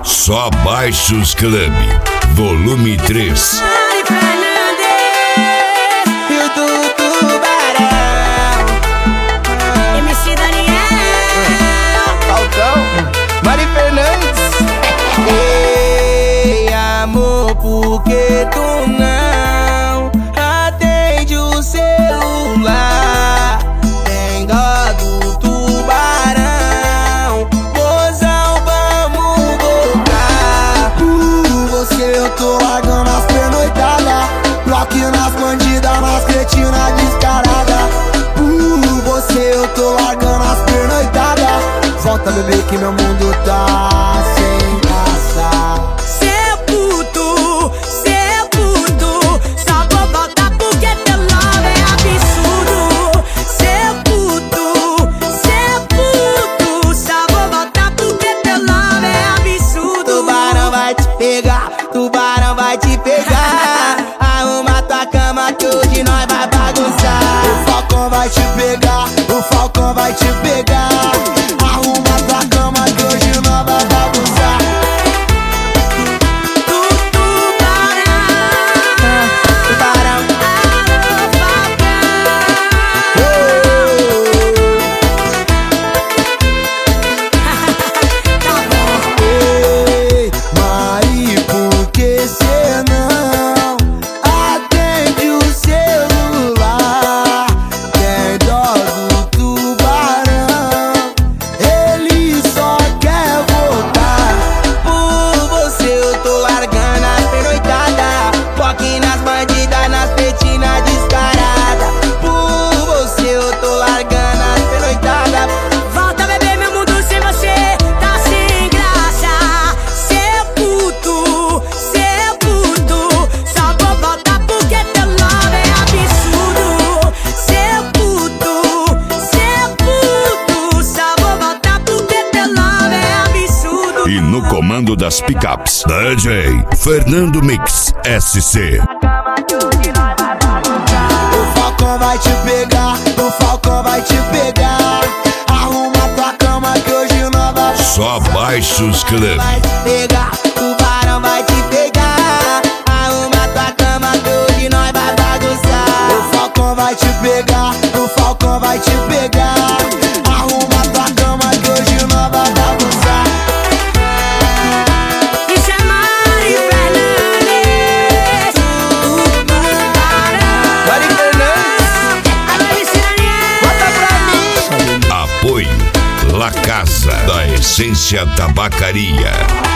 Só Baixos Club, volume 3. Mari Fernandes. Ei, amor, por que tu não atende o celular? Tem dó do tubarão, mozão, vamos voltar. Por você eu tô largando as pernoitadas, bloque nas bandidas, nas cretinas descarada. Por você eu tô largando as pernoitadas. Volta, bebê, que meu mundo tá sem graça. Cê é puto, só vou voltar porque teu love é absurdo. Cê é puto, só vou voltar porque teu love é absurdo. Tubarão vai te pegar, tubarão vai te pegar. Arruma tua cama que hoje nós vai bagunçar. O falcão vai te pegar, o falcão vai te pegar. Arruma tua cama que hoje nós vai bagunçar. Tubarão, Ei, Mari, por que cê não atende o celular? Tem dó do tubarão, ele só quer voltar. por você eu tô largando as pernoitadas, foque nas bandidas, nas petinas descarada. Por você eu tô largando as pernoitadas. volta a beber meu mundo sem você, tá sem graça. Cê é puto, só vou voltar porque teu love é absurdo. Cê é puto, só vou voltar porque teu love é absurdo. E no comando das picapes, DJ Fernando Mix SC. O falcão vai te pegar, o falcão vai te pegar. Arruma tua cama que hoje nós vai. Só Baixos Club. Vai te pegar, tubarão vai te pegar. Arruma tua cama que hoje nós vai bagunçar. O falcão vai te pegar, o falcão vai te pegar. Arruma tua cama que hoje nós vai bagunçar. Isso é Mari Fernandes, Mari Fernandes, Alô, Daniel. bota pra mim. Apoio La Casa da Essência Tabacaria.